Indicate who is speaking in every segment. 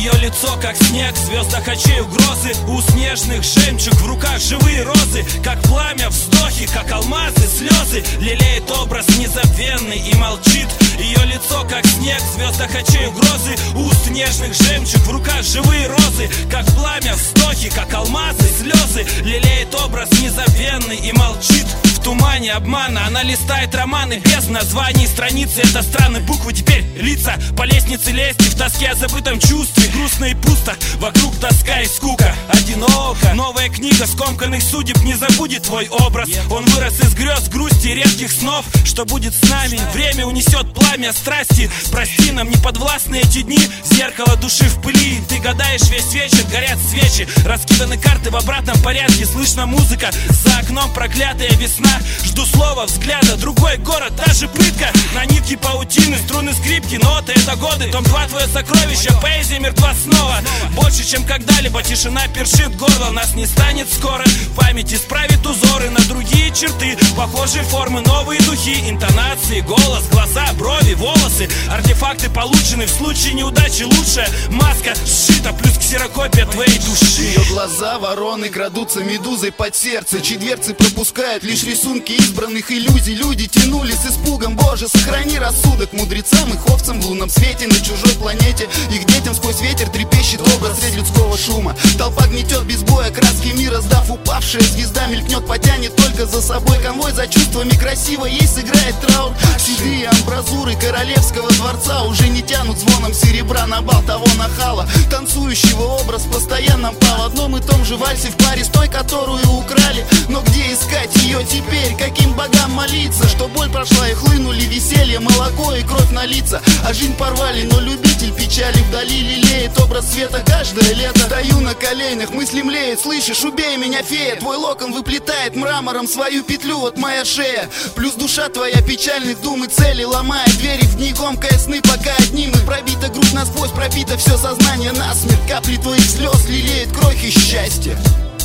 Speaker 1: Ее лицо как снег, в звездах очей угрозы, уст нежных жемчуг, в руках живые розы, как пламя вздохи, как алмазы слезы, лелеет образ незабвенный и молчит. Ее лицо как снег, в звездах очей угрозы, уст нежных жемчуг, в руках живые розы, как пламя вздохи, как алмазы слезы, лелеет образ незабвенный и молчит. В тумане обмана она листает романы без названий, страницы — это странные буквы, теперь лица по лестнице лезть, в тоске о забытом чувстве, грустно и пусто, вокруг тоска и скука, одиноко. Новая книга скомканных судеб не забудет твой образ. Он вырос из грез, грусти и редких снов. Что будет с нами? Время унесет пламя страсти. Прости нам неподвластны эти дни, зеркало души в пыли. Ты гадаешь весь вечер, горят свечи, раскиданы карты в обратном порядке, слышна музыка, за окном проклятая весна. Жду слова, взгляда, другой город, та же пытка. На нитке паутины, струны скрипки, ноты — это годы. Том 2 твое сокровище, поэзия мертва снова. Больше, чем когда-либо, тишина першит горло. Нас не станет скоро, память исправит узоры на другие черты, похожие формы, новые духи, интонации, голос, глаза, брови, волосы. Артефакты получены в случае неудачи. Лучшая маска сшита, плюс ксерокопия твоей души.
Speaker 2: Ее глаза вороны крадутся медузой под сердце, чьи дверцы пропускают лишь рисунки избранных иллюзий. Люди тянули с испугом, Боже, сохрани рассудок мудрецам и овцам в лунном свете на чужой планете. Их детям сквозь ветер трепещет образ средь людского шума. Толпа гнетет без боя краски мира, сдав упавшая звезда мелькнет, потянет только за собой конвой. За чувствами красиво ей сыграет траур. Седые амбразуры королевского дворца уже не тянут звоном серебра на бал того нахала, танцующего образ постоянно по в одном и том же вальсе в паре с той, которую украли. Но где искать ее теперь? Каким богам молиться? Что боль прошла и хлынули веселье, молоко и кровь на лица. А жизнь порвали, но любитель печали вдали лелеет образ света каждое лето. Стою на коленях, мысли млеют, слышишь, убей меня, фея. Твой локон выплетает мрамором свою петлю, вот моя шея. Плюс душа твоя печальных дум и целей ломает двери в дни, комкая сны, пока одним и пробита грудь насквозь, пробито все сознание насмерть. Капли твоих слез лелеет крохи счастья.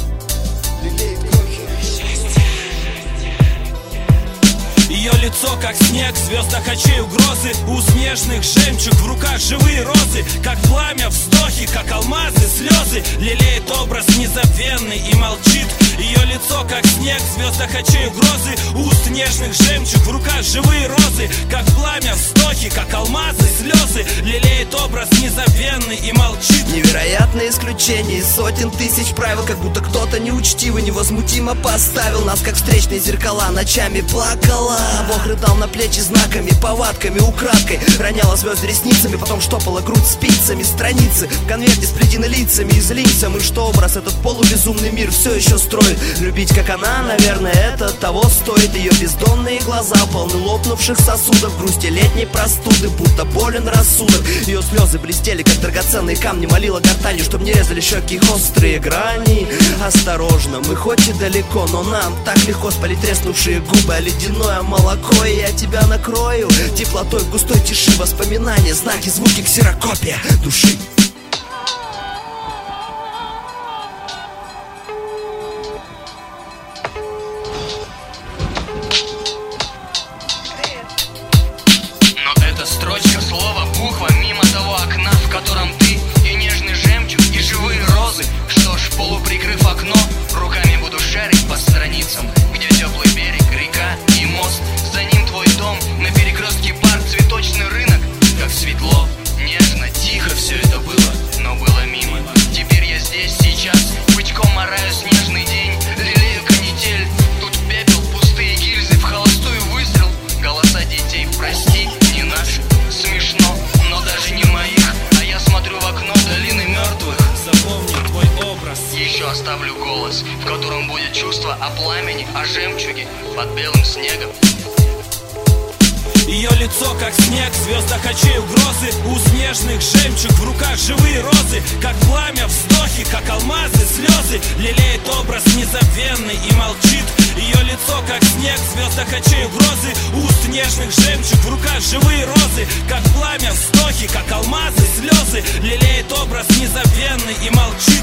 Speaker 1: Ее лицо как снег, в звездах очей угрозы, уст нежных жемчуг, в руках живые розы, как пламя вздохи, как алмазы слезы, лелеет образ незабвенный и молчит. Ее лицо как снег, в звездах очей угрозы, уст нежных жемчуг, в руках живые розы, как пламя вздохи, как алмазы слезы, лелеет образ незабвенный и молчит.
Speaker 3: Невероятное исключение из сотен тысяч правил, как будто кто-то неучтиво, невозмутимо поставил нас, как встречные зеркала, ночами плакала. Бог рыдал на плечи знаками, повадками, украдкой, роняла звезды ресницами, потом штопала грудь спицами. Страницы в конверте сплетены лицами, и злимся мы, что образ этот полубезумный мир все еще строит. Любить, как она, наверное, это того стоит. Ее бездонные глаза полны лопнувших сосудов, грусти летней простуды, будто болен рассудок. Ее слезы блестели, как драгоценные камни, молила гортанью, чтоб не резали щеки их острые грани. Осторожно, мы хоть и далеко, но нам так легко спалить треснувшие губы, а ледяное молоко, и я тебя накрою теплотой в густой тиши, воспоминания, знаки, звуки, ксерокопия души.
Speaker 4: Но эта строчка, слово, буква мимо того окна, в котором ты и нежный жемчуг, и живые розы. Что ж, полуприкрыв окно, руками буду шарить по страницам, где теплый берег, река и мост. За ним твой дом, на перекрестке парк, цветочный рынок. Как светло, нежно, тихо все это было, но было мимо. Теперь я здесь, сейчас, бычком мораю снежный день, лелею канитель. Тут пепел, пустые гильзы, в холостую выстрел. Голоса детей, прости, не наши, смешно, но даже не моих. А я смотрю в окно долины мертвых.
Speaker 1: Запомни твой образ.
Speaker 4: Еще оставлю голос, в котором будет чувство о пламени, о жемчуге под белым снегом.
Speaker 1: Ее лицо как снег, в звездах очей угрозы, уст нежных жемчуг, в руках живые розы, как пламя вздохи, как алмазы слезы, лелеет образ незабвенный и молчит. Ее лицо как снег, в звездах очей угрозы, уст нежных жемчуг, в руках живые розы, как пламя вздохи, как алмазы слезы, лелеет образ незабвенный и молчит.